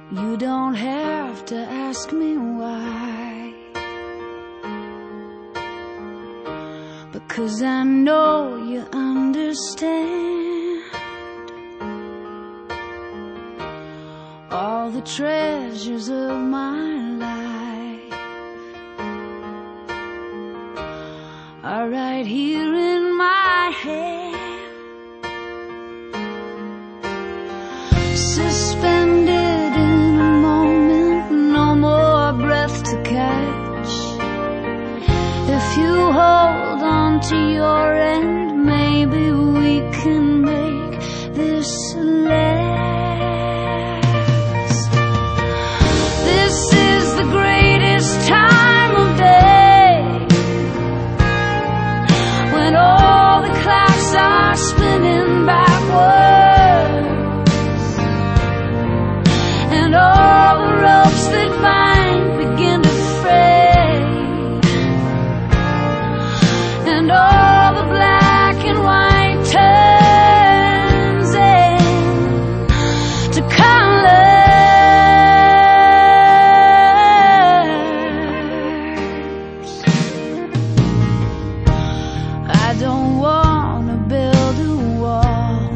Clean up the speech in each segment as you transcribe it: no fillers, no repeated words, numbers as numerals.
You don't have to ask me why, because I know you understand all the treasures of my life are right here in my hand, suspended in a moment, no more breath to catch. If you hold on to your end, maybe we can make this last. This is the greatest time of day, when all the clocks are spinning backwards, and all the ropes that bind begin to fray, and all the black and white turns into colors. I don't want to build a wall,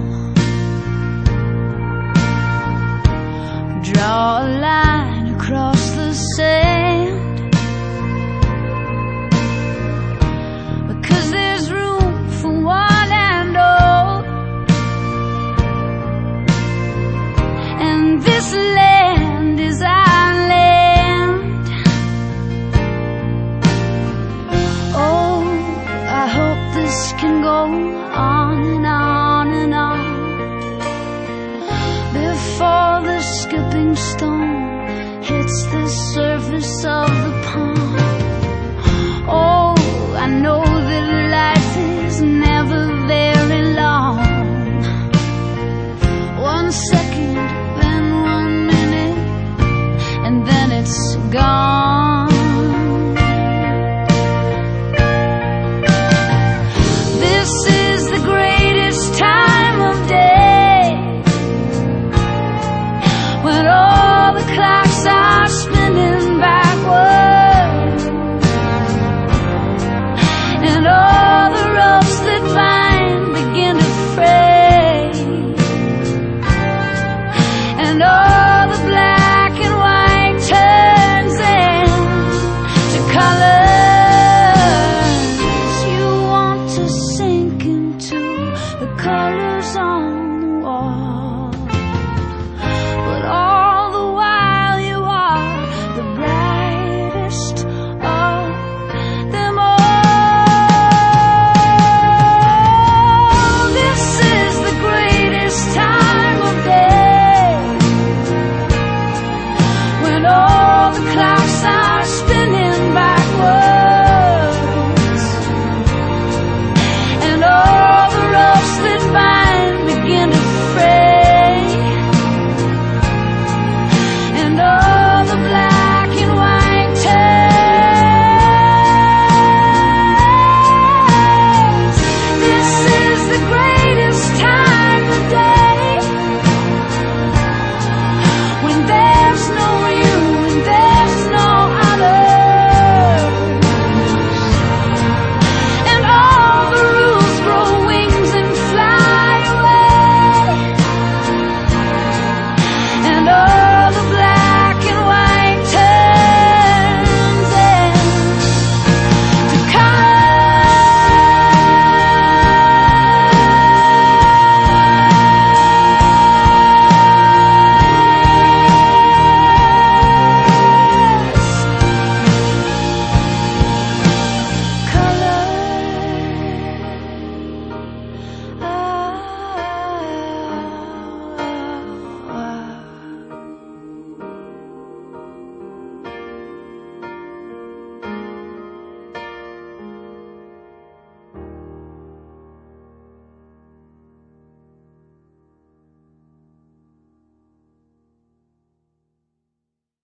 draw a line across the sand, because there's room for one and all, and this land is our land. Oh, I hope this can go on and on and on before the skipping stone hits the surface of the pond. Oh, I know that life is never very long. 1 second, then 1 minute, and then it's gone. This is the greatest time of day, when all the clocks are